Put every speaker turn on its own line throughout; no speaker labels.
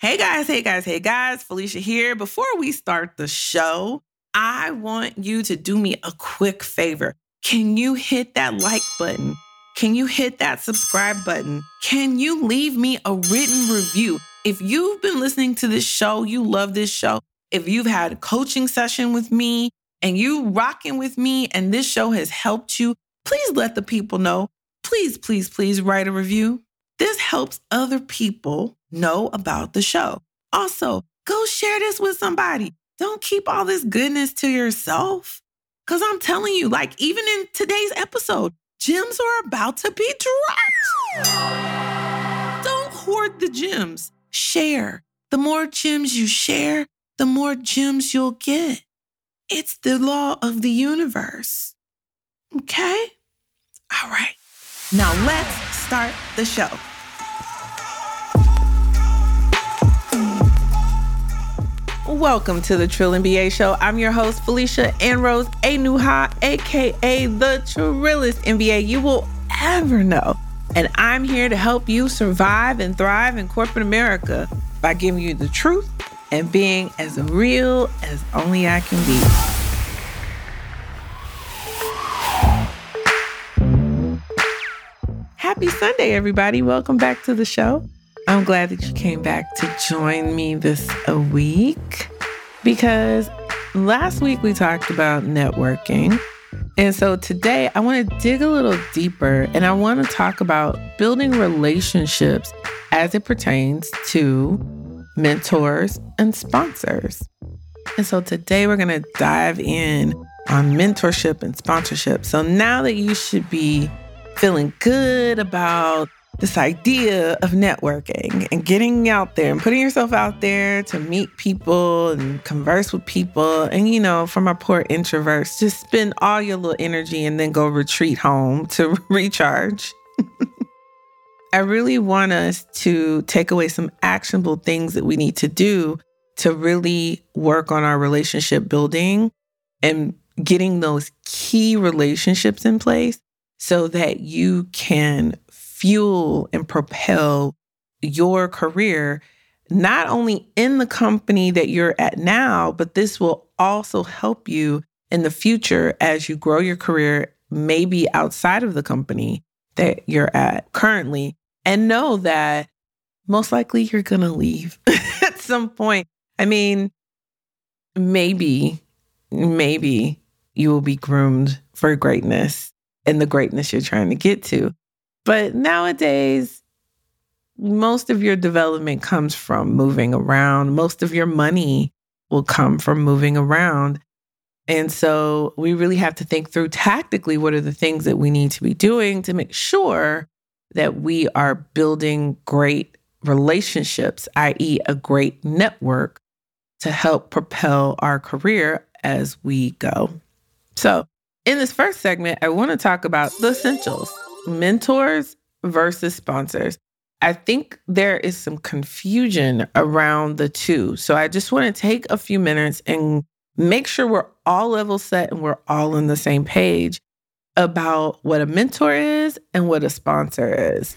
Hey guys, Felicia here. Before we start the show, I want you to do me a quick favor. Can you hit that like button? Can you hit that subscribe button? Can you leave me a written review? If you've been listening to this show, you love this show. If you've had a coaching session with me and you rocking with me and this show has helped you, please let the people know. Please write a review. This helps other people know about the show. Also, go share this with somebody. Don't keep all this goodness to yourself. Because I'm telling you, like even in today's episode, gems are about to be dropped. Don't hoard the gems. Share. The more gems you share, the more gems you'll get. It's the law of the universe. Okay? All right. Now let's start the show. Welcome to the Trill MBA Show. I'm your host, Felicia Ann Rose Anuha, aka the Trillest MBA you will ever know. And I'm here to help you survive and thrive in corporate America by giving you the truth and being as real as only I can be. Happy Sunday, everybody. Welcome back to the show. I'm glad that you came back to join me this week because last week we talked about networking. And so today I want to dig a little deeper and I want to talk about building relationships as it pertains to mentors and sponsors. And so today we're going to dive in on mentorship and sponsorship. So now that you should be feeling good about this idea of networking and getting out there and putting yourself out there to meet people and converse with people. And, you know, from our poor introverts, just spend all your little energy and then go retreat home to recharge. I really want us to take away some actionable things that we need to do to really work on our relationship building and getting those key relationships in place so that you can fuel and propel your career, not only in the company that you're at now, but this will also help you in the future as you grow your career, maybe outside of the company that you're at currently. And know that most likely you're going to leave at some point. I mean, maybe you will be groomed for greatness and the greatness you're trying to get to. But nowadays, most of your development comes from moving around. Most of your money will come from moving around. And so we really have to think through tactically what are the things that we need to be doing to make sure that we are building great relationships, i.e. a great network to help propel our career as we go. So in this first segment, I want to talk about the essentials. Mentors versus sponsors. I think there is some confusion around the two. So I just want to take a few minutes and make sure we're all level set and we're all on the same page about what a mentor is and what a sponsor is.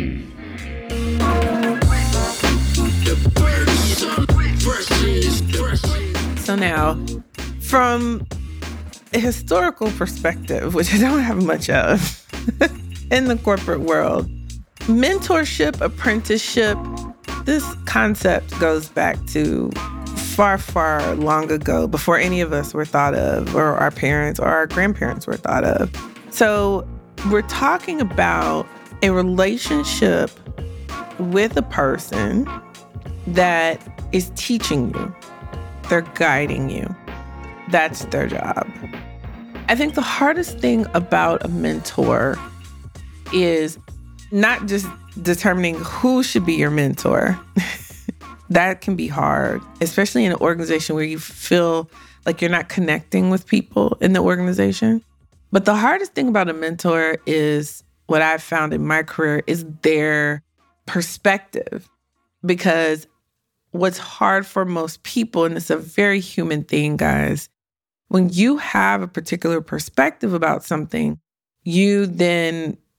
So now, from a historical perspective, which I don't have much of, in the corporate world, mentorship, apprenticeship, this concept goes back to far long ago, before any of us were thought of, or our parents or our grandparents were thought of. So we're talking about a relationship with a person that is teaching you. They're guiding you. That's their job. I think the hardest thing about a mentor is not just determining who should be your mentor. That can be hard, especially in an organization where you feel like you're not connecting with people in the organization. But the hardest thing about a mentor is what I've found in my career is their perspective. Because what's hard for most people, and it's a very human thing, guys, when you have a particular perspective about something, you then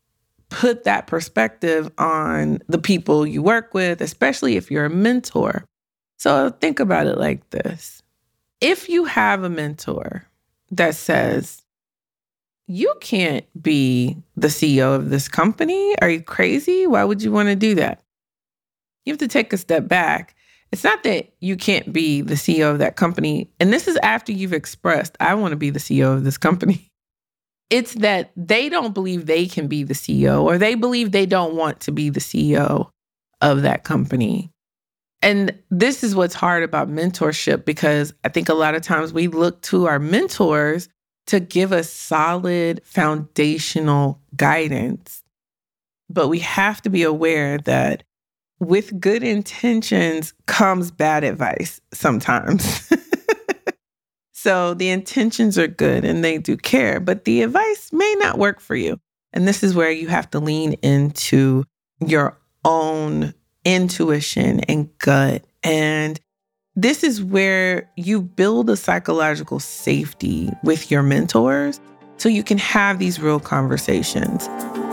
put that perspective on the people you work with, especially if you're a mentor. So think about it like this. If you have a mentor that says, you can't be the CEO of this company. Are you crazy? Why would you want to do that? You have to take a step back. It's not that you can't be the CEO of that company. And this is after you've expressed, I want to be the CEO of this company. It's that they don't believe they can be the CEO, or they believe they don't want to be the CEO of that company. And this is what's hard about mentorship, because I think a lot of times we look to our mentors to give us solid foundational guidance. But we have to be aware that with good intentions comes bad advice sometimes. So the intentions are good and they do care, but the advice may not work for you. And this is where you have to lean into your own intuition and gut. And this is where you build a psychological safety with your mentors so you can have these real conversations.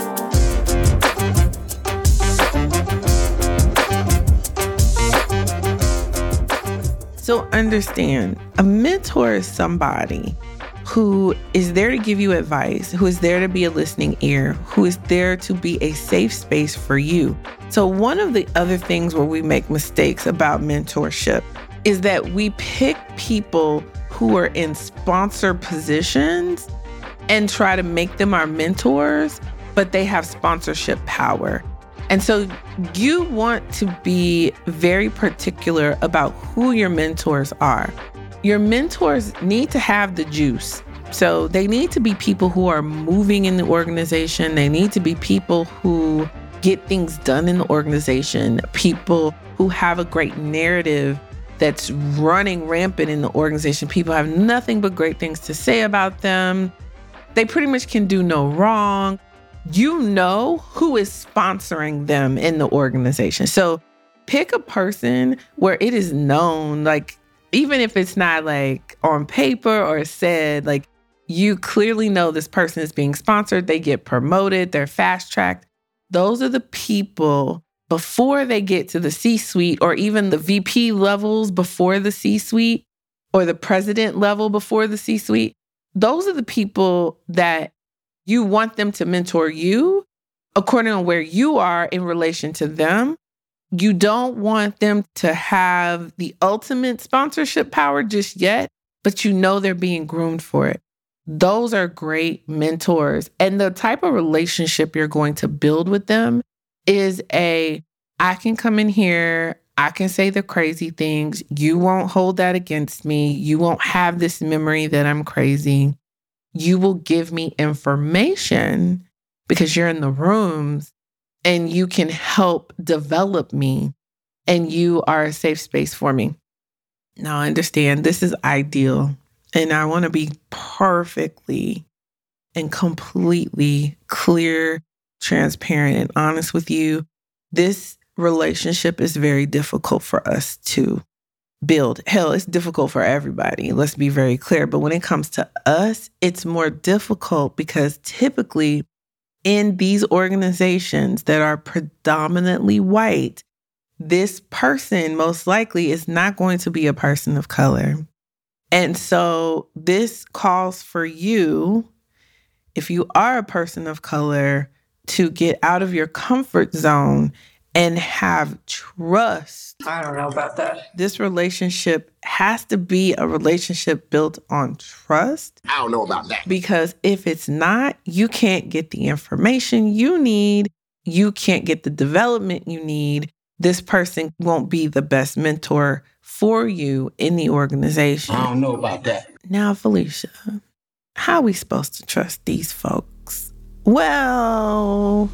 So understand, a mentor is somebody who is there to give you advice, who is there to be a listening ear, who is there to be a safe space for you. So one of the other things where we make mistakes about mentorship is that we pick people who are in sponsor positions and try to make them our mentors, but they have sponsorship power. And so you want to be very particular about who your mentors are. Your mentors need to have the juice. So they need to be people who are moving in the organization. They need to be people who get things done in the organization, people who have a great narrative that's running rampant in the organization. People have nothing but great things to say about them. They pretty much can do no wrong. You know who is sponsoring them in the organization. So pick a person where it is known, like, even if it's not like on paper or said, like, you clearly know this person is being sponsored, they get promoted, they're fast-tracked. Those are the people before they get to the C-suite, or even the VP levels before the C-suite, or the president level before the C-suite. Those are the people that you want them to mentor you according to where you are in relation to them. You don't want them to have the ultimate sponsorship power just yet, but you know they're being groomed for it. Those are great mentors. And the type of relationship you're going to build with them is I can come in here, I can say the crazy things. You won't hold that against me. You won't have this memory that I'm crazy. You will give me information because you're in the rooms and you can help develop me and you are a safe space for me. Now, I understand this is ideal and I want to be perfectly and completely clear, transparent, and honest with you. This relationship is very difficult for us to build. Hell, it's difficult for everybody. Let's be very clear. But when it comes to us, it's more difficult because typically in these organizations that are predominantly white, this person most likely is not going to be a person of color. And so this calls for you, if you are a person of color, to get out of your comfort zone and have trust.
I don't know about that.
This relationship has to be a relationship built on trust.
I don't know about that.
Because if it's not, you can't get the information you need. You can't get the development you need. This person won't be the best mentor for you in the organization.
I don't know about that.
Now, Felicia, how are we supposed to trust these folks? Well,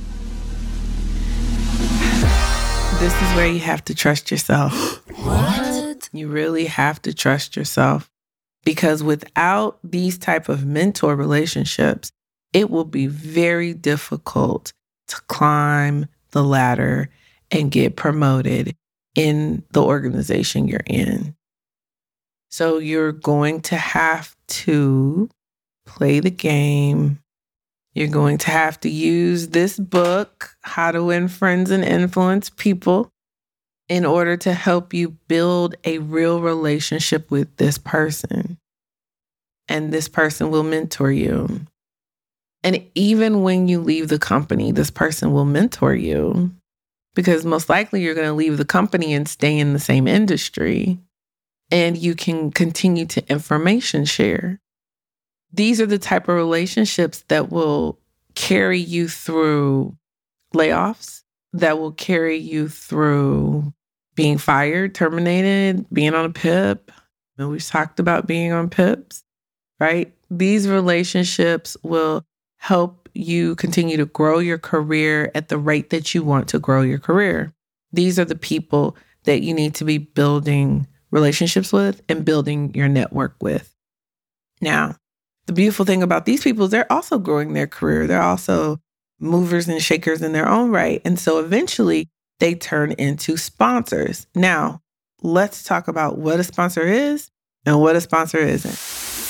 this is where you have to trust yourself.
What?
You really have to trust yourself, because without these type of mentor relationships, it will be very difficult to climb the ladder and get promoted in the organization you're in. So you're going to have to play the game. You're going to have to use this book, How to Win Friends and Influence People, in order to help you build a real relationship with this person. And this person will mentor you. And even when you leave the company, this person will mentor you, because most likely you're going to leave the company and stay in the same industry, and you can continue to information share. These are the type of relationships that will carry you through layoffs, that will carry you through being fired, terminated, being on a PIP. And we've talked about being on PIPs, right? These relationships will help you continue to grow your career at the rate that you want to grow your career. These are the people that you need to be building relationships with and building your network with. Now, the beautiful thing about these people is they're also growing their career. They're also movers and shakers in their own right. And so eventually they turn into sponsors. Now, let's talk about what a sponsor is and what a sponsor isn't.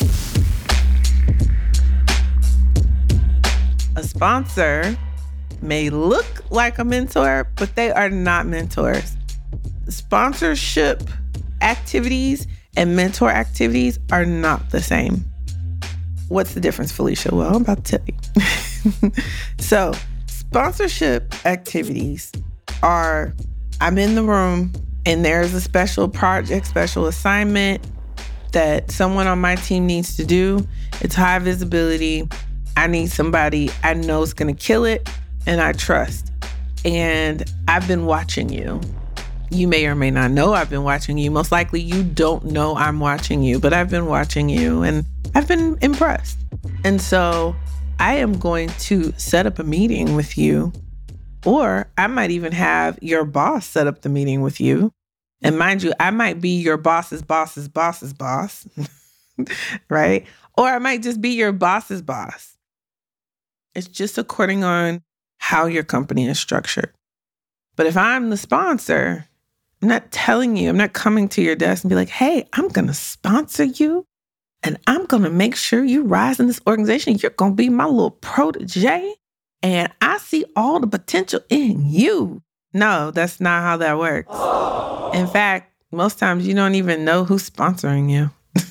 A sponsor may look like a mentor, but they are not mentors. Sponsorship activities and mentor activities are not the same. What's the difference, Felicia? Well, I'm about to tell you. So, sponsorship activities are, I'm in the room and there's a special project, special assignment that someone on my team needs to do. It's high visibility. I need somebody I know is going to kill it and I trust. And I've been watching you. You may or may not know I've been watching you. Most likely you don't know I'm watching you, but I've been watching you and I've been impressed. And so I am going to set up a meeting with you, or I might even have your boss set up the meeting with you. And mind you, I might be your boss's boss's boss's boss, right? Or I might just be your boss's boss. It's just according on how your company is structured. But if I'm the sponsor, I'm not telling you, I'm not coming to your desk and be like, hey, I'm going to sponsor you and I'm going to make sure you rise in this organization. You're going to be my little protege and I see all the potential in you. No, that's not how that works. In fact, most times you don't even know who's sponsoring you.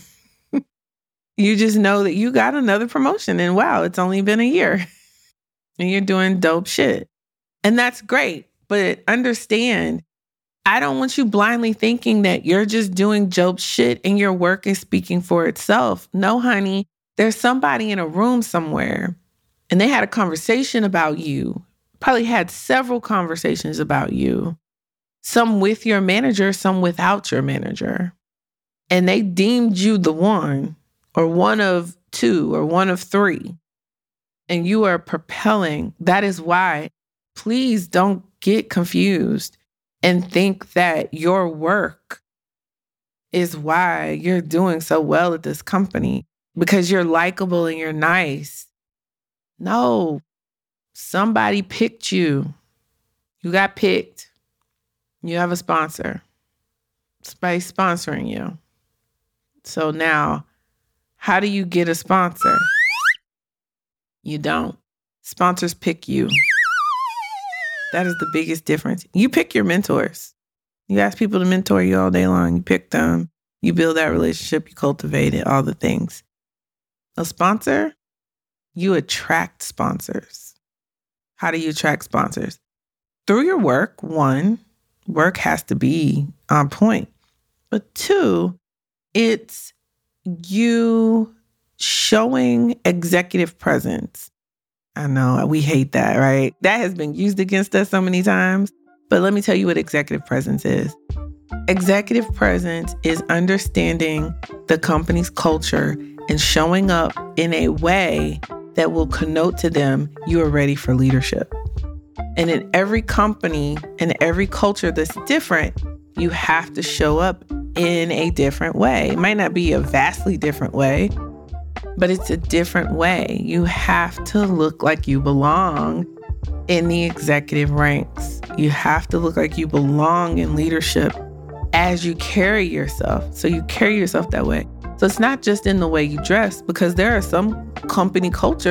You just know that you got another promotion and wow, it's only been a year and you're doing dope shit. And that's great. But understand, I don't want you blindly thinking that you're just doing dope shit and your work is speaking for itself. No, honey, there's somebody in a room somewhere and they had a conversation about you, probably had several conversations about you, some with your manager, some without your manager. And they deemed you the one or one of two or one of three. And you are propelling. That is why, please don't get confused and think that your work is why you're doing so well at this company because you're likable and you're nice. No, somebody picked you. You got picked. You have a sponsor. Somebody's sponsoring you. So now, how do you get a sponsor? You don't. Sponsors pick you. That is the biggest difference. You pick your mentors. You ask people to mentor you all day long. You pick them. You build that relationship. You cultivate it, all the things. A sponsor, you attract sponsors. How do you attract sponsors? Through your work. One, work has to be on point. But two, it's you showing executive presence. I know we hate that, right? That has been used against us so many times. But let me tell you what executive presence is. Executive presence is understanding the company's culture and showing up in a way that will connote to them you are ready for leadership. And in every company and every culture that's different, you have to show up in a different way. It might not be a vastly different way, but it's a different way. You have to look like you belong in the executive ranks. You have to look like you belong in leadership as you carry yourself. So you carry yourself that way. So it's not just in the way you dress, because there are some company cultures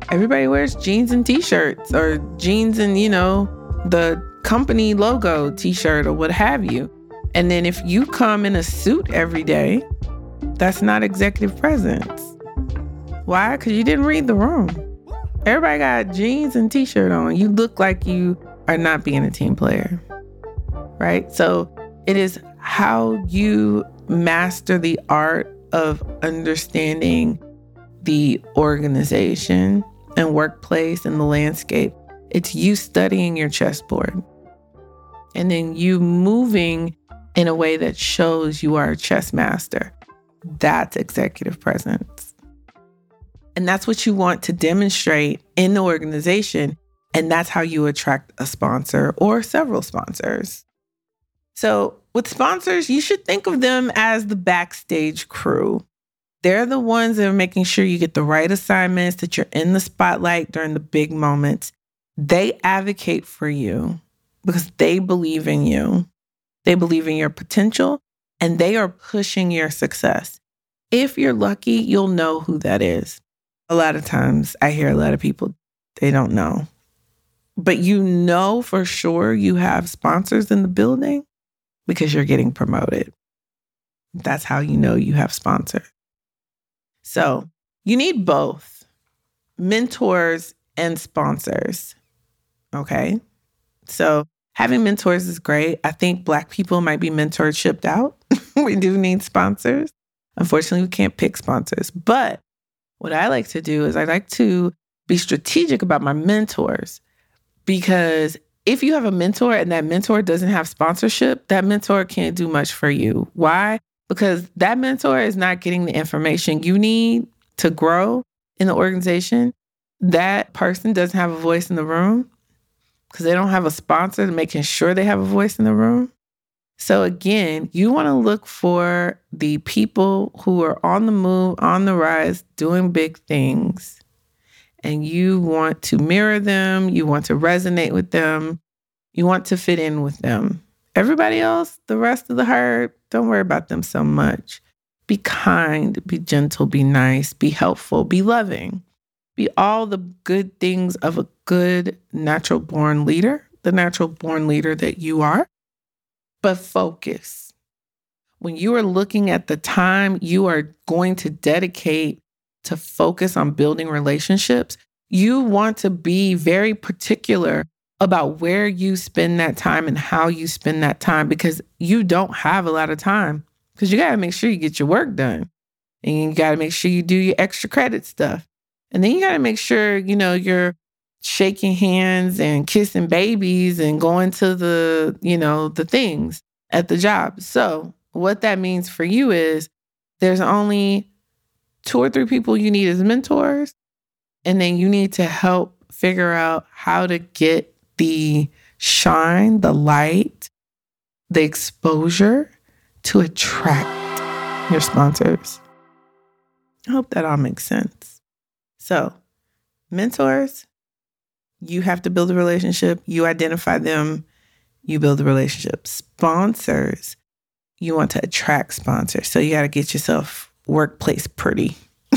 Everybody wears jeans and t-shirts, or jeans and, the company logo t-shirt or what have you. And then if you come in a suit every day, that's not executive presence. Why? Because you didn't read the room. Everybody got jeans and t-shirt on. You look like you are not being a team player, right? So it is how you master the art of understanding the organization and workplace and the landscape. It's you studying your chessboard and then you moving in a way that shows you are a chess master. That's executive presence. And that's what you want to demonstrate in the organization. And that's how you attract a sponsor or several sponsors. So with sponsors, you should think of them as the backstage crew. They're the ones that are making sure you get the right assignments, that you're in the spotlight during the big moments. They advocate for you because they believe in you. They believe in your potential and they are pushing your success. If you're lucky, you'll know who that is. A lot of times I hear a lot of people, they don't know. But you know for sure you have sponsors in the building because you're getting promoted. That's how you know you have sponsors. So you need both mentors and sponsors. Okay? So having mentors is great. I think Black people might be mentored shipped out. We do need sponsors. Unfortunately, we can't pick sponsors. But what I like to do is I like to be strategic about my mentors. Because if you have a mentor and that mentor doesn't have sponsorship, that mentor can't do much for you. Why? Because that mentor is not getting the information you need to grow in the organization. That person doesn't have a voice in the room because they don't have a sponsor to making sure they have a voice in the room. So again, you want to look for the people who are on the move, on the rise, doing big things. And you want to mirror them. You want to resonate with them. You want to fit in with them. Everybody else, the rest of the herd, don't worry about them so much. Be kind, be gentle, be nice, be helpful, be loving. Be all the good things of a good natural born leader, the natural born leader that you are. But focus. When you are looking at the time you are going to dedicate to focus on building relationships, you want to be very particular about where you spend that time and how you spend that time because you don't have a lot of time because you got to make sure you get your work done and you got to make sure you do your extra credit stuff. And then you got to make sure, you're shaking hands and kissing babies and going to the things at the job. So what that means for you is there's only 2 or 3 people you need as mentors. And then you need to help figure out how to get the shine, the light, the exposure to attract your sponsors. I hope that all makes sense. So, mentors, you have to build a relationship. You identify them. You build a relationship. Sponsors, you want to attract sponsors. So you got to get yourself workplace pretty.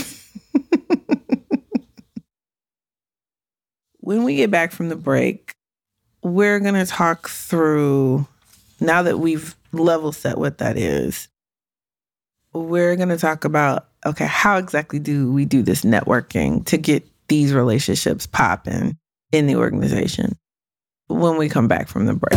When we get back from the break, we're going to talk through, now that we've level set what that is, we're going to talk about, okay, how exactly do we do this networking to get these relationships popping in the organization when we come back from the break.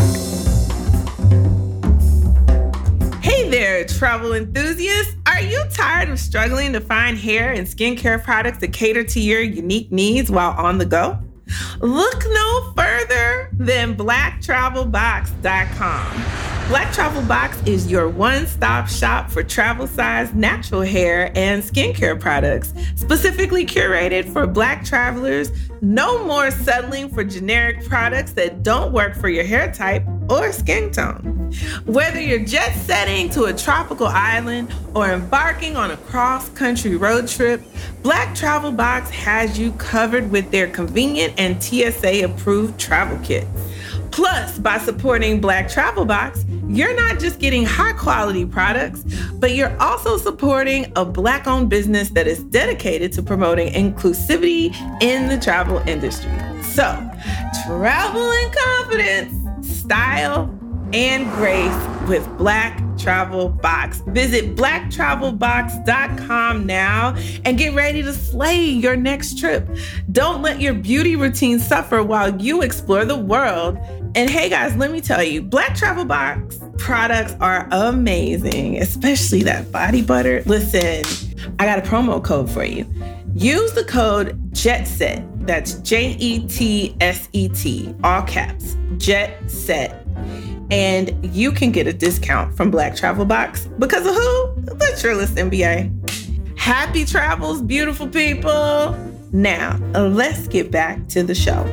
Hey there, travel enthusiasts. Are you tired of struggling to find hair and skincare products that cater to your unique needs while on the go? Look no further than BlackTravelBox.com. Black Travel Box is your one-stop shop for travel-sized natural hair and skincare products, specifically curated for Black travelers. No more settling for generic products that don't work for your hair type or skin tone. Whether you're jet setting to a tropical island or embarking on a cross-country road trip, Black Travel Box has you covered with their convenient and TSA-approved travel kit. Plus, by supporting Black Travel Box, you're not just getting high quality products, but you're also supporting a Black-owned business that is dedicated to promoting inclusivity in the travel industry. So, travel in confidence, style, and grace with Black Travel Box. Visit blacktravelbox.com now and get ready to slay your next trip. Don't let your beauty routine suffer while you explore the world. And hey guys, let me tell you, Black Travel Box products are amazing, especially that body butter. Listen, I got a promo code for you. Use the code JETSET. That's JETSET, all caps, JETSET. And you can get a discount from Black Travel Box because of who? The Trillis MBA. Happy travels, beautiful people. Now, let's get back to the show.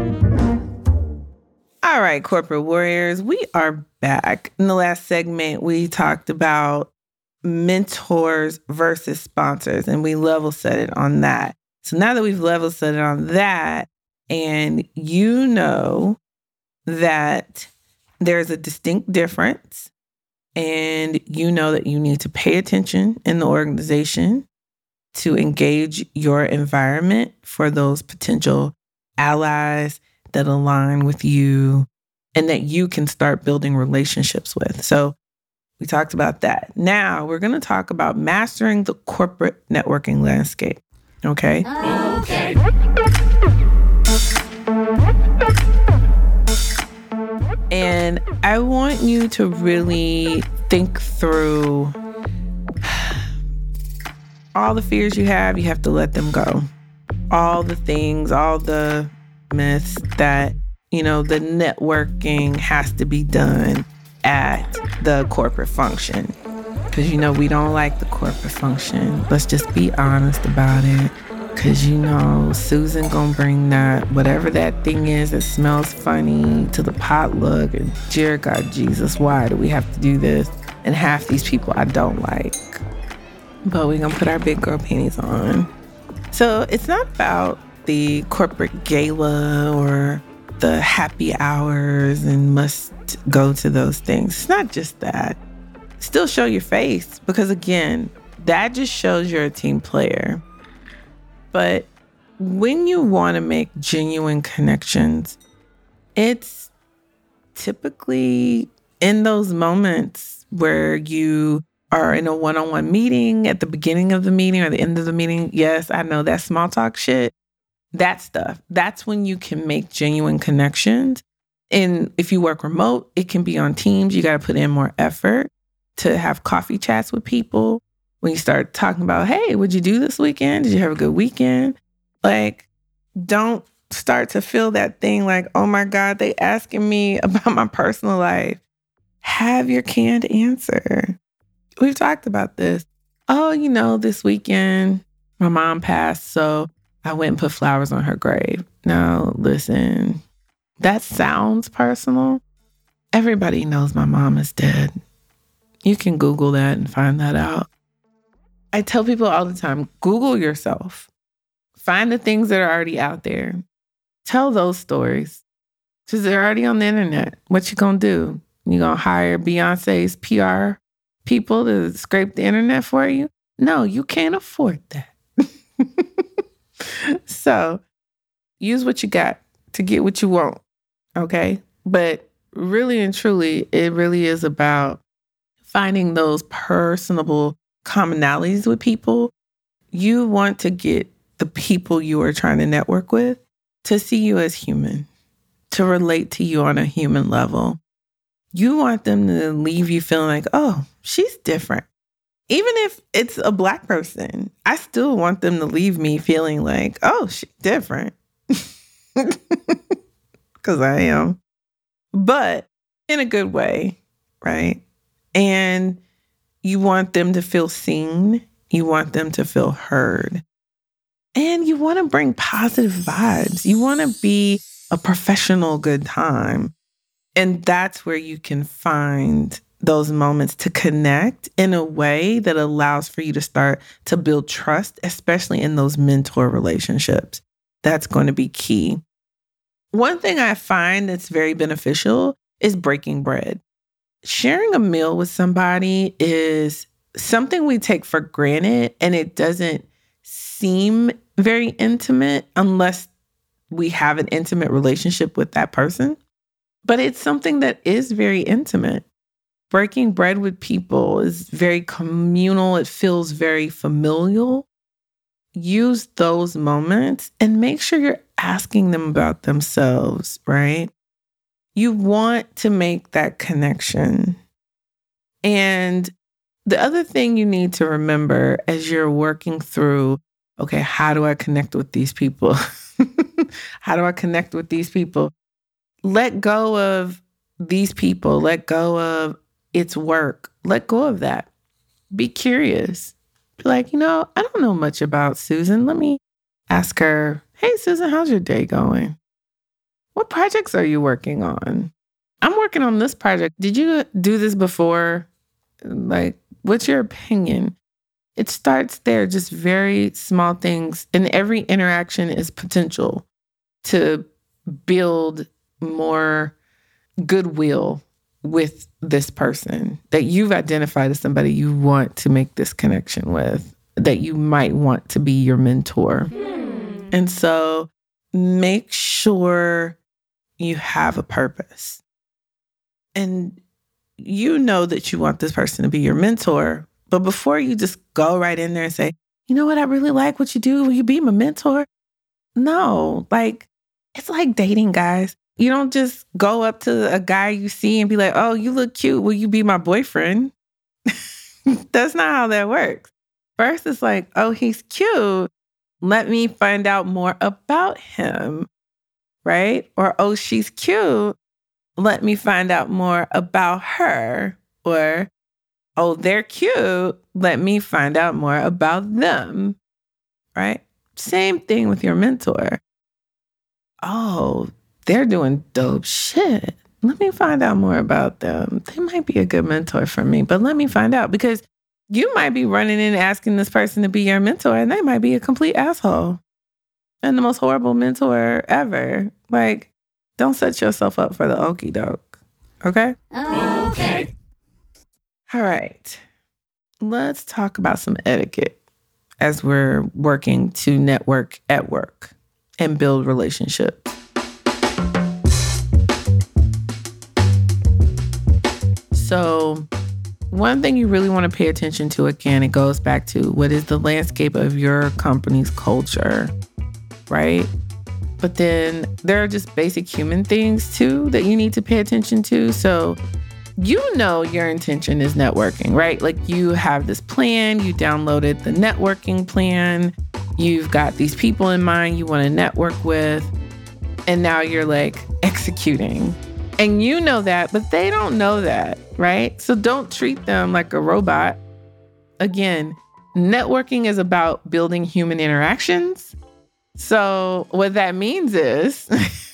All right, corporate warriors, we are back. In the last segment, we talked about mentors versus sponsors, and we level set it on that. So now that we've level set it on that, and you know that there's a distinct difference, and you know that you need to pay attention in the organization to engage your environment for those potential allies that align with you and that you can start building relationships with. So we talked about that. Now we're going to talk about mastering the corporate networking landscape. Okay? Okay. And I want you to really think through all the fears you have to let them go. All the things, all the myths that, the networking has to be done at the corporate function. Because, we don't like the corporate function. Let's just be honest about it. Because, Susan gonna bring that, whatever that thing is that smells funny to the potluck. And dear God, Jesus, why do we have to do this? And half these people I don't like. But we're gonna put our big girl panties on. So it's not about the corporate gala or the happy hours and must go to those things. It's not just that. Still show your face because, again, that just shows you're a team player. But when you want to make genuine connections, it's typically in those moments where you are in a one-on-one meeting at the beginning of the meeting or the end of the meeting. Yes, I know that small talk shit. That stuff. That's when you can make genuine connections. And if you work remote, it can be on Teams. You got to put in more effort to have coffee chats with people. When you start talking about, hey, what'd you do this weekend? Did you have a good weekend? Don't start to feel that thing like, oh my God, they asking me about my personal life. Have your canned answer. We've talked about this. Oh, this weekend, my mom passed, so I went and put flowers on her grave. Now, listen, that sounds personal. Everybody knows my mom is dead. You can Google that and find that out. I tell people all the time, Google yourself. Find the things that are already out there. Tell those stories. Because they're already on the internet. What you gonna do? You gonna hire Beyonce's PR people to scrape the internet for you? No, you can't afford that. So use what you got to get what you want. Okay? But really and truly, it really is about finding those personable commonalities with people. You want to get the people you are trying to network with to see you as human, to relate to you on a human level. You want them to leave you feeling like, oh, she's different. Even if it's a Black person, I still want them to leave me feeling like, oh, she's different. Because I am. But in a good way, right? And you want them to feel seen. You want them to feel heard. And you want to bring positive vibes. You want to be a professional good time. And that's where you can find those moments to connect in a way that allows for you to start to build trust, especially in those mentor relationships. That's going to be key. One thing I find that's very beneficial is breaking bread. sharing a meal with somebody is something we take for granted, and it doesn't seem very intimate unless we have an intimate relationship with that person. But it's something that is very intimate. Breaking bread with people is very communal. It feels very familial. Use those moments and make sure you're asking them about themselves, right? You want to make that connection. And the other thing you need to remember as you're working through, okay, how do I connect with these people? How do I connect with these people? Let go of these people. Let go of it's work. Let go of that. Be curious. Be like, I don't know much about Susan. Let me ask her, hey, Susan, how's your day going? What projects are you working on? I'm working on this project. Did you do this before? Like, what's your opinion? It starts there, just very small things. And every interaction is potential to build more goodwill with this person that you've identified as somebody you want to make this connection with, that you might want to be your mentor. And so make sure you have a purpose. And you know that you want this person to be your mentor. But before you just go right in there and say, you know what, I really like what you do. Will you be my mentor? No, it's like dating, guys. You don't just go up to a guy you see and be like, oh, you look cute. Will you be my boyfriend? That's not how that works. First, it's like, oh, he's cute. Let me find out more about him, right? Or, oh, she's cute. Let me find out more about her. Or, oh, they're cute. Let me find out more about them, right? Same thing with your mentor. Oh, they're doing dope shit. Let me find out more about them. They might be a good mentor for me, but let me find out, because you might be running in asking this person to be your mentor and they might be a complete asshole and the most horrible mentor ever. Don't set yourself up for the okie doke. Okay?
Okay.
All right. Let's talk about some etiquette as we're working to network at work and build relationships. So one thing you really want to pay attention to, again, it goes back to what is the landscape of your company's culture, right? But then there are just basic human things too that you need to pay attention to. So your intention is networking, right? You have this plan, you downloaded the networking plan, you've got these people in mind you want to network with, and now you're executing. And you know that, but they don't know that, right? So don't treat them like a robot. Again, networking is about building human interactions. So what that means is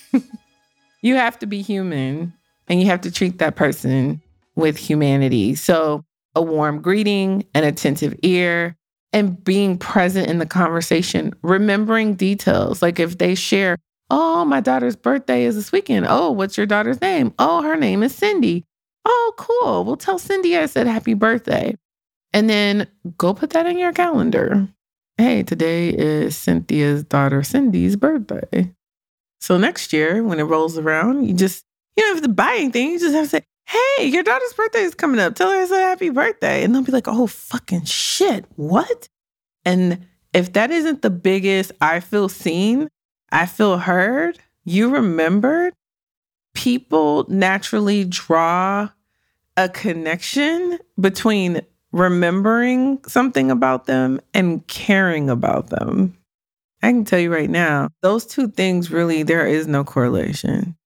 you have to be human and you have to treat that person with humanity. So a warm greeting, an attentive ear, and being present in the conversation, remembering details. If they share, oh, my daughter's birthday is this weekend. Oh, what's your daughter's name? Oh, her name is Cindy. Oh, cool. Well, tell Cindy I said happy birthday. And then go put that in your calendar. Hey, today is Cynthia's daughter Cindy's birthday. So next year, when it rolls around, you don't have to buy anything. You just have to say, hey, your daughter's birthday is coming up. Tell her I said happy birthday. And they'll be like, oh, fucking shit. What? And if that isn't the biggest I feel seen, I feel heard, you remembered, people naturally draw a connection between remembering something about them and caring about them. I can tell you right now, those two things really, there is no correlation.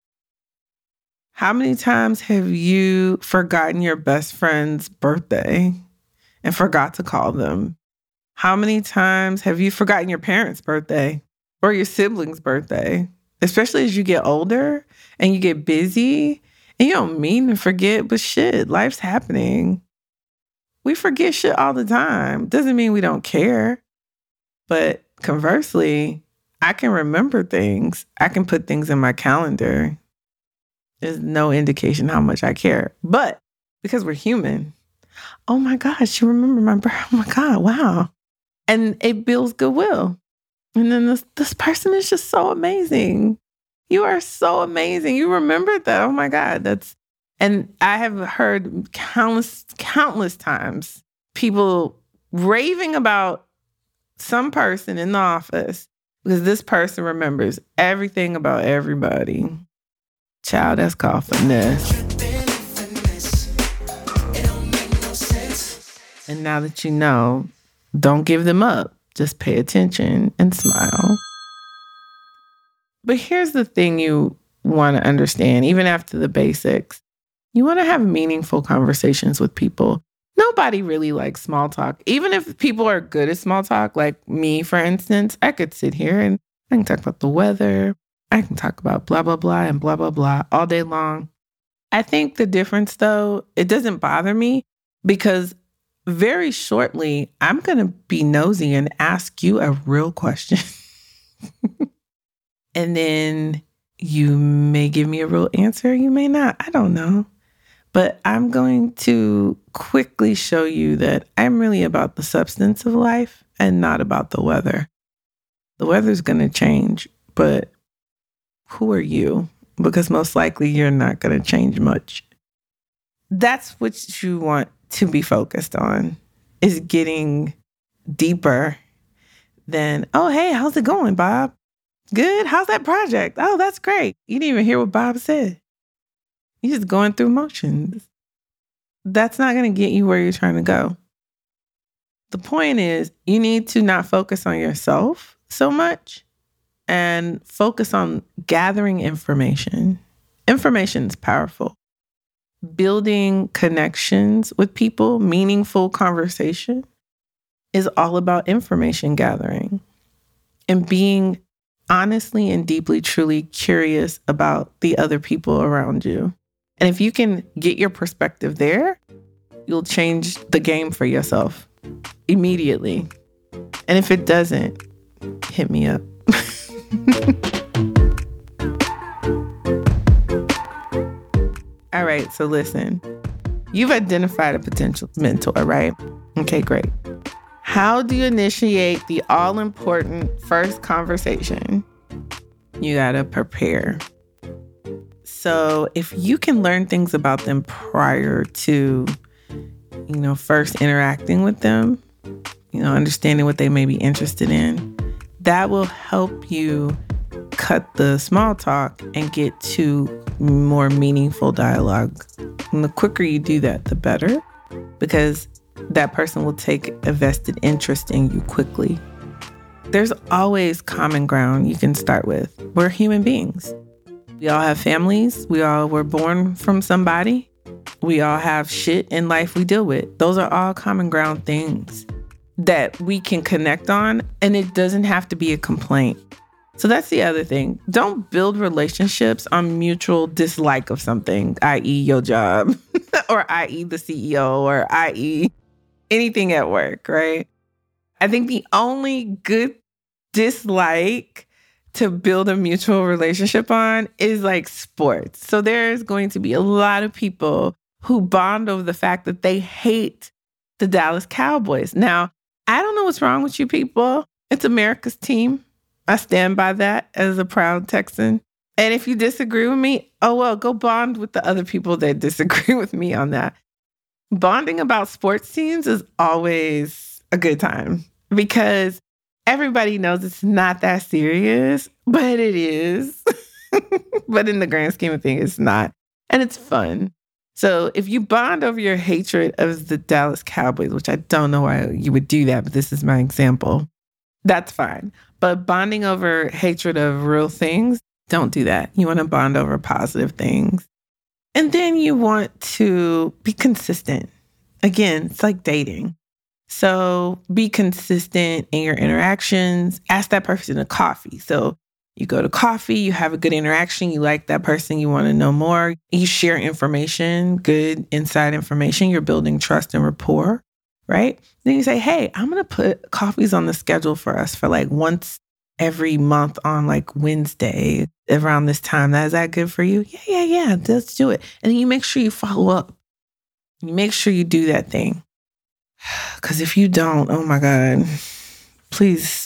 How many times have you forgotten your best friend's birthday and forgot to call them? How many times have you forgotten your parents' birthday or your sibling's birthday? Especially as you get older and you get busy and you don't mean to forget, but shit, life's happening. We forget shit all the time. Doesn't mean we don't care. But conversely, I can remember things. I can put things in my calendar. There's no indication how much I care. But because we're human. Oh my gosh, you remember my birthday? Oh my God, wow. And it builds goodwill. And then this person is just so amazing. You are so amazing. You remembered that. Oh my God. And I have heard countless times people raving about some person in the office because this person remembers everything about everybody. Child, that's called finesse. And now that you know, don't give them up. Just pay attention and smile. But here's the thing you want to understand, even after the basics. You want to have meaningful conversations with people. Nobody really likes small talk. Even if people are good at small talk, like me, for instance, I could sit here and I can talk about the weather. I can talk about blah, blah, blah, and blah, blah, blah all day long. I think the difference, though, it doesn't bother me because very shortly, I'm going to be nosy and ask you a real question. And then you may give me a real answer. You may not. I don't know. But I'm going to quickly show you that I'm really about the substance of life and not about the weather. The weather's going to change, but who are you? Because most likely you're not going to change much. That's what you want to be focused on, is getting deeper than, oh, hey, how's it going, Bob? Good. How's that project? Oh, that's great. You didn't even hear what Bob said. You're just going through motions. That's not going to get you where you're trying to go. The point is, you need to not focus on yourself so much and focus on gathering information. Information is powerful. Building connections with people, meaningful conversation, is all about information gathering and being honestly and deeply, truly curious about the other people around you. And if you can get your perspective there, you'll change the game for yourself immediately. And if it doesn't, hit me up. All right, so listen. You've identified a potential mentor, right? Okay, great. How do you initiate the all-important first conversation? You gotta prepare. So if you can learn things about them prior to, first interacting with them, understanding what they may be interested in, that will help you cut the small talk and get to more meaningful dialogue. And the quicker you do that, the better, because that person will take a vested interest in you quickly. There's always common ground you can start with. We're human beings. We all have families. We all were born from somebody. We all have shit in life we deal with. Those are all common ground things that we can connect on, and it doesn't have to be a complaint. So that's the other thing. Don't build relationships on mutual dislike of something, i.e. your job, or i.e. the CEO, or i.e. anything at work, right? I think the only good dislike to build a mutual relationship on is like sports. So there's going to be a lot of people who bond over the fact that they hate the Dallas Cowboys. Now, I don't know what's wrong with you people. It's America's team. I stand by that as a proud Texan. And if you disagree with me, oh well, go bond with the other people that disagree with me on that. Bonding about sports teams is always a good time because everybody knows it's not that serious, but it is. But in the grand scheme of things, it's not. And it's fun. So if you bond over your hatred of the Dallas Cowboys, which I don't know why you would do that, but this is my example, that's fine. But bonding over hatred of real things, don't do that. You want to bond over positive things. And then you want to be consistent. Again, it's like dating. So be consistent in your interactions. Ask that person to coffee. So you go to coffee, you have a good interaction, you like that person, you want to know more. You share information, good inside information. You're building trust and rapport, right? Then you say, hey, I'm going to put coffees on the schedule for us for like once every month on like Wednesday around this time. Is that good for you? Yeah. Let's do it. And then you make sure you follow up. Make sure you do that thing. Because if you don't, oh my God, please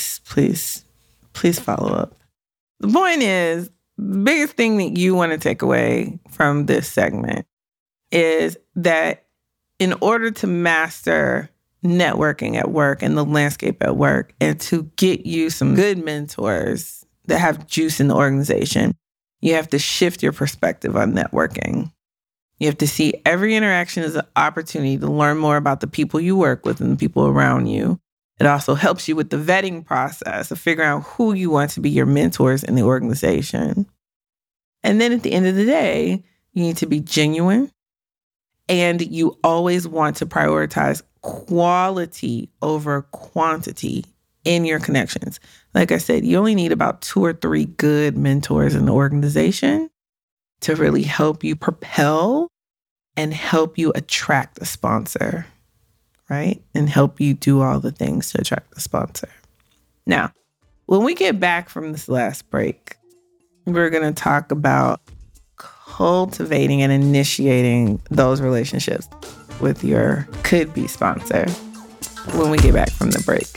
follow up. The point is, the biggest thing that you want to take away from this segment is that in order to master networking at work and the landscape at work, and to get you some good mentors that have juice in the organization, you have to shift your perspective on networking. You have to see every interaction as an opportunity to learn more about the people you work with and the people around you. It also helps you with the vetting process of figuring out who you want to be your mentors in the organization. And then at the end of the day, you need to be genuine, and you always want to prioritize quality over quantity in your connections. Like I said, you only need about 2 or 3 good mentors in the organization to really help you propel and help you attract a sponsor, right? And help you do all the things to attract a sponsor. Now, when we get back from this last break, we're going to talk about cultivating and initiating those relationships with your could-be sponsor when we get back from the break.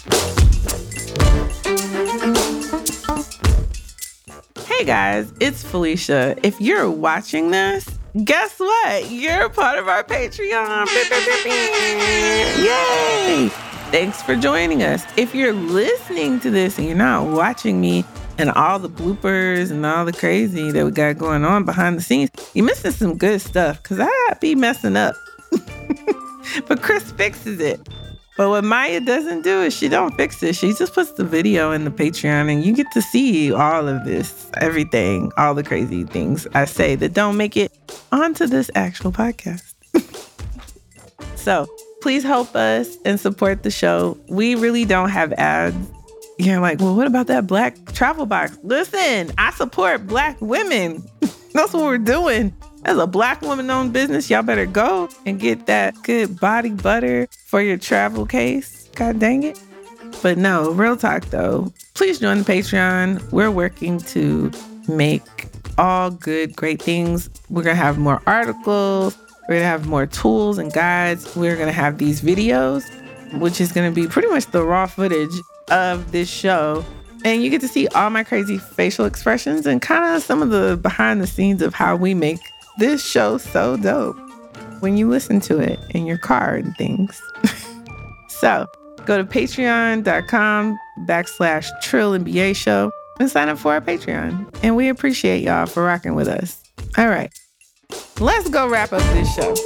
Hey guys, it's Felicia. If you're watching this, guess what? You're part of our Patreon. Yay! Thanks for joining us. If you're listening to this and you're not watching me and all the bloopers and all the crazy that we got going on behind the scenes, you're missing some good stuff because I be messing up. But Chris fixes it. But what Maya doesn't do is she don't fix it. She just puts the video in the Patreon and you get to see all of this, everything, all the crazy things I say that don't make it onto this actual podcast. So please help us and support the show. We really don't have ads. You're like, well, what about that Black travel box? Listen, I support Black women. That's what we're doing. As a Black woman-owned business, y'all better go and get that good body butter for your travel case. God dang it. But no, real talk though. Please join the Patreon. We're working to make all good, great things. We're going to have more articles. We're going to have more tools and guides. We're going to have these videos, which is going to be pretty much the raw footage of this show. And you get to see all my crazy facial expressions and kind of some of the behind the scenes of how we make this show so dope when you listen to it in your car and things. So go to patreon.com/TrillNBA show and sign up for our Patreon. And we appreciate y'all for rocking with us. All right, let's go wrap up this show.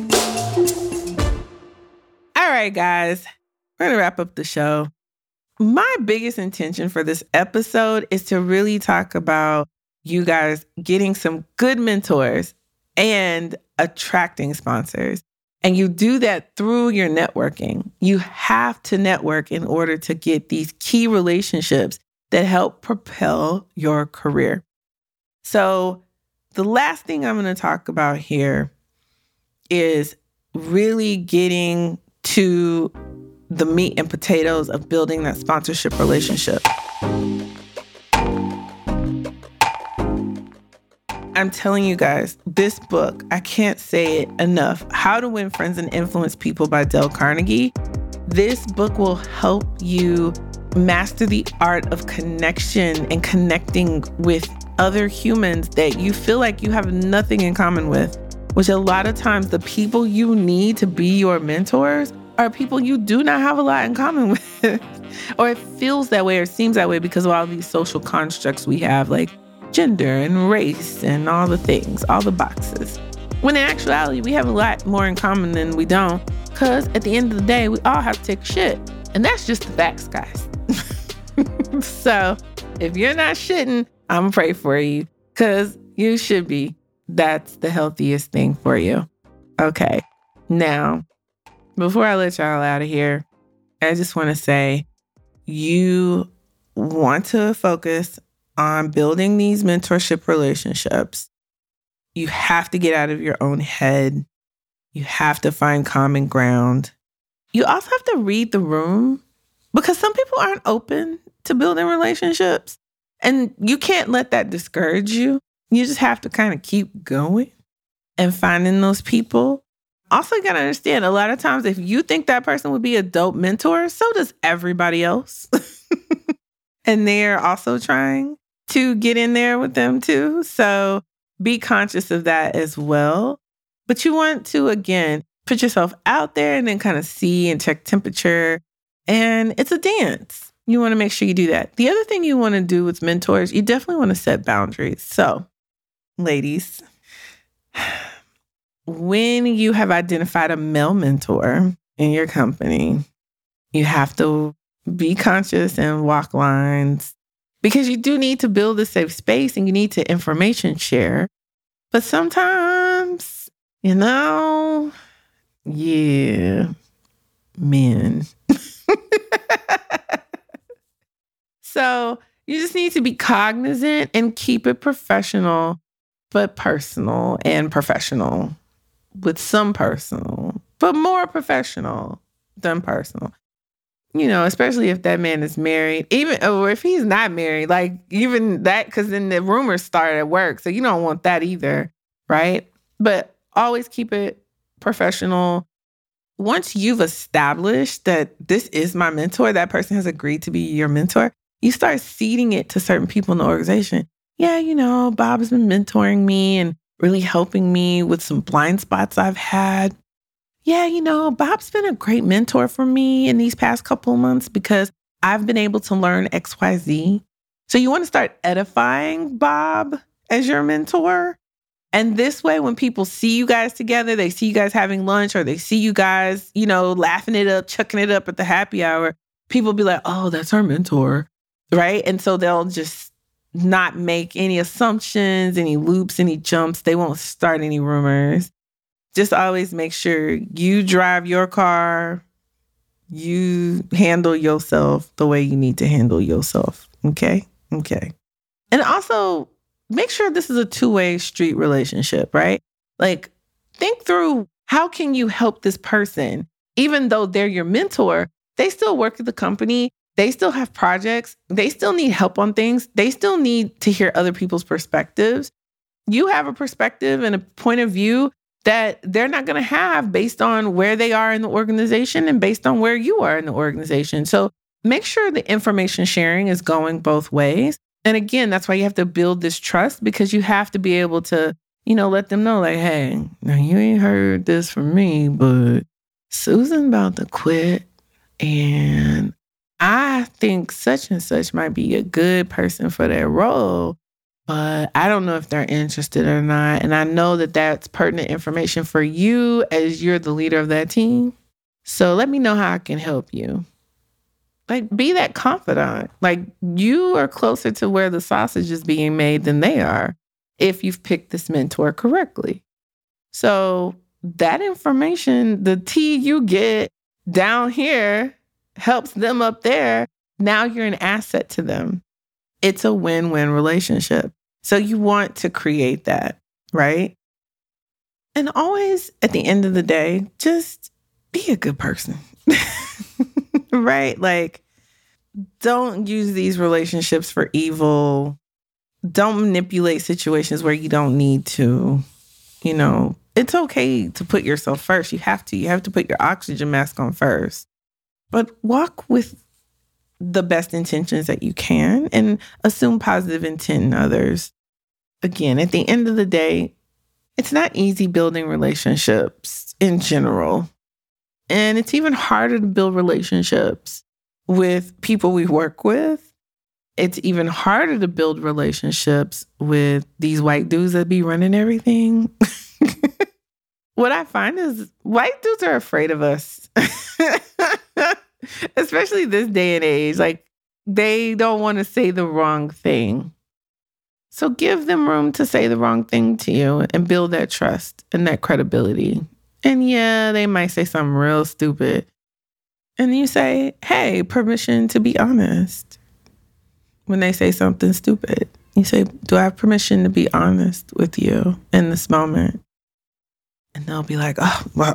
All right, guys, we're going to wrap up the show. My biggest intention for this episode is to really talk about you guys getting some good mentors and attracting sponsors. And you do that through your networking. You have to network in order to get these key relationships that help propel your career. So the last thing I'm going to talk about here is really getting to the meat and potatoes of building that sponsorship relationship. I'm telling you guys, this book, I can't say it enough, How to Win Friends and Influence People by Dale Carnegie. This book will help you master the art of connection and connecting with other humans that you feel like you have nothing in common with, which a lot of times the people you need to be your mentors are people you do not have a lot in common with. Or it feels that way or seems that way because of all these social constructs we have, like gender and race and all the things, all the boxes. When in actuality, we have a lot more in common than we don't, because at the end of the day, we all have to take shit. And that's just the facts, guys. So if you're not shitting, I'm gonna pray for you, because you should be. That's the healthiest thing for you. Okay. Now, before I let y'all out of here, I just want to say, you want to focus on building these mentorship relationships. You have to get out of your own head. You have to find common ground. You also have to read the room, because some people aren't open to building relationships, and you can't let that discourage you. You just have to kind of keep going and finding those people. also you got to understand, a lot of times if you think that person would be a dope mentor, so does everybody else. And they're also trying to get in there with them too. So be conscious of that as well. But you want to, again, put yourself out there and then kind of see and check temperature. And it's a dance. You want to make sure you do that. The other thing you want to do with mentors, you definitely want to set boundaries. So, ladies, when you have identified a male mentor in your company, you have to be conscious and walk lines because you do need to build a safe space and you need to information share. But sometimes, men. So you just need to be cognizant and keep it professional, but personal and professional with some personal, but more professional than personal. Especially if that man is married, or if he's not married, like even that, because then the rumors start at work. So you don't want that either, right? But always keep it professional. Once you've established that this is my mentor, that person has agreed to be your mentor, you start seeding it to certain people in the organization. Yeah, Bob has been mentoring me and really helping me with some blind spots I've had. Yeah, Bob's been a great mentor for me in these past couple of months because I've been able to learn XYZ. So you want to start edifying Bob as your mentor. And this way, when people see you guys together, they see you guys having lunch or they see you guys, laughing it up, chucking it up at the happy hour, people be like, oh, that's our mentor, right? And so they'll just not make any assumptions, any loops, any jumps. They won't start any rumors. Just always make sure you drive your car, you handle yourself the way you need to handle yourself. Okay? And also, make sure this is a two-way street relationship, right? Like, think through how can you help this person? Even though they're your mentor, they still work at the company. They still have projects. They still need help on things. They still need to hear other people's perspectives. You have a perspective and a point of view that they're not going to have based on where they are in the organization and based on where you are in the organization. So make sure the information sharing is going both ways. And again, that's why you have to build this trust, because you have to be able to, let them know, like, hey, now you ain't heard this from me, but Susan about to quit. And I think such and such might be a good person for that role, but I don't know if they're interested or not. And I know that that's pertinent information for you as you're the leader of that team. So let me know how I can help you. Like, be that confidant. Like, you are closer to where the sausage is being made than they are if you've picked this mentor correctly. So that information, the tea you get down here helps them up there. Now you're an asset to them. It's a win-win relationship. So you want to create that, right? And always, at the end of the day, just be a good person, right? Like, don't use these relationships for evil. Don't manipulate situations where you don't need to. It's okay to put yourself first. You have to put your oxygen mask on first. But walk with the best intentions that you can and assume positive intent in others. Again, at the end of the day, it's not easy building relationships in general. And it's even harder to build relationships with people we work with. It's even harder to build relationships with these white dudes that be running everything. What I find is white dudes are afraid of us. Especially this day and age. Like, they don't want to say the wrong thing. So give them room to say the wrong thing to you and build that trust and that credibility. And yeah, they might say something real stupid. And you say, hey, permission to be honest. When they say something stupid, you say, do I have permission to be honest with you in this moment? And they'll be like, oh, well,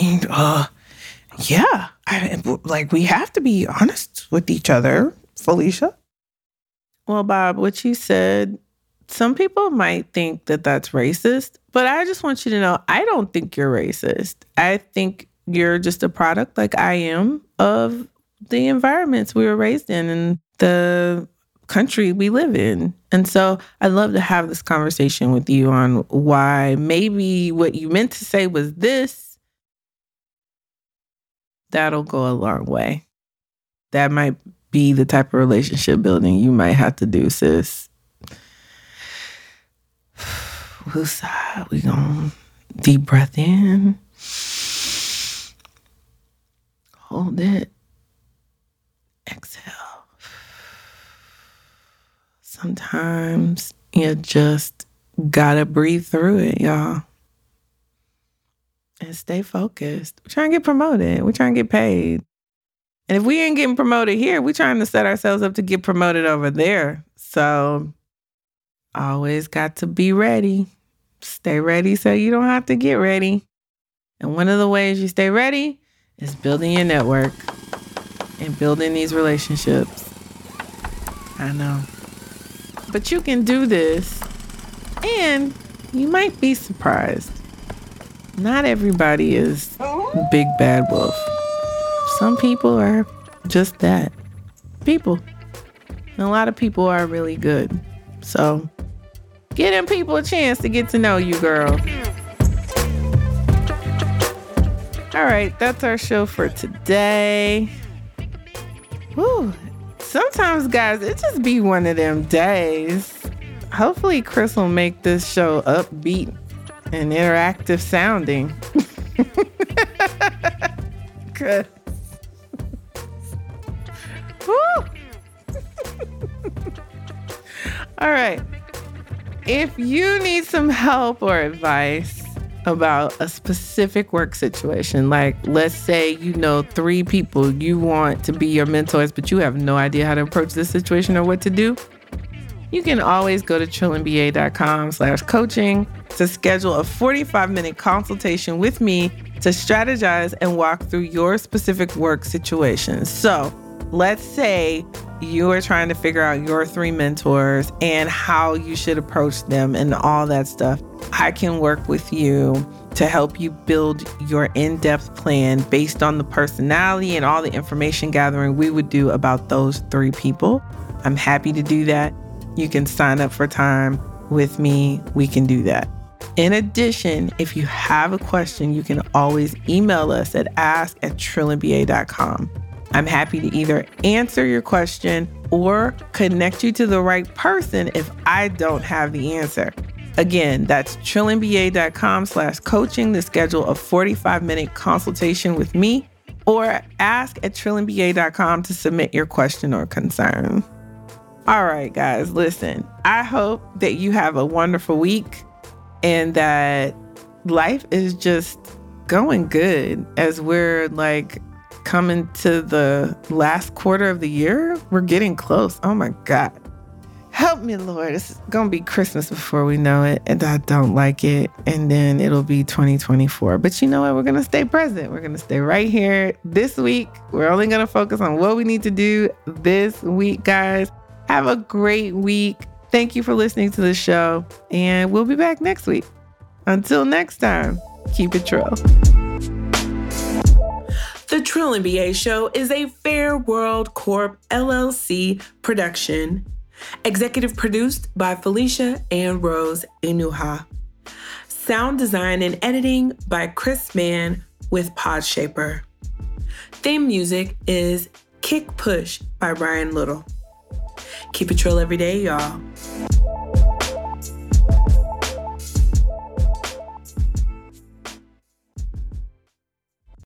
yeah, we have to be honest with each other, Felicia. Well, Bob, what you said some people might think that that's racist, but I just want you to know, I don't think you're racist. I think you're just a product, like I am, of the environments we were raised in and the country we live in. And so I'd love to have this conversation with you on why maybe what you meant to say was this. That'll go a long way. That might be the type of relationship building you might have to do, sis. We gonna deep breath in. Hold it. Exhale. Sometimes you just gotta breathe through it, y'all. And stay focused. We're trying to get promoted. We're trying to get paid. And if we ain't getting promoted here, we're trying to set ourselves up to get promoted over there. So always got to be ready. Stay ready so you don't have to get ready. And one of the ways you stay ready is building your network and building these relationships. I know. But you can do this, and you might be surprised. Not everybody is Big Bad Wolf. Some people are just that. People. And a lot of people are really good. So give them people a chance to get to know you, girl. All right, that's our show for today. Whew. Sometimes, guys, it just be one of them days. Hopefully, Chris will make this show upbeat and interactive sounding. Good. Woo. All right. If you need some help or advice about a specific work situation, like let's say you know 3 people you want to be your mentors, but you have no idea how to approach this situation or what to do, you can always go to trillinba.com/coaching to schedule a 45-minute consultation with me to strategize and walk through your specific work situation. So let's say you are trying to figure out your 3 mentors and how you should approach them and all that stuff. I can work with you to help you build your in-depth plan based on the personality and all the information gathering we would do about those 3 people. I'm happy to do that. You can sign up for time with me. We can do that. In addition, if you have a question, you can always email us at ask@trillinba.com. I'm happy to either answer your question or connect you to the right person if I don't have the answer. Again, that's trillinba.com/coaching to schedule a 45-minute consultation with me, or ask@trillinba.com to submit your question or concern. All right, guys, listen, I hope that you have a wonderful week and that life is just going good as we're coming to the last quarter of the year. We're getting close. Oh my God. Help me, Lord. It's going to be Christmas before we know it, and I don't like it. And then it'll be 2024. But you know what? We're going to stay present. We're going to stay right here this week. We're only going to focus on what we need to do this week, guys. Have a great week. Thank you for listening to the show, and we'll be back next week. Until next time, keep it Trill.
The Trill NBA Show is a Fair World Corp LLC production. Executive produced by Felicia and Rose Inuha. Sound design and editing by Chris Mann with Podshaper. Theme music is Kick Push by Ryan Little. Keep it Trill every day, y'all.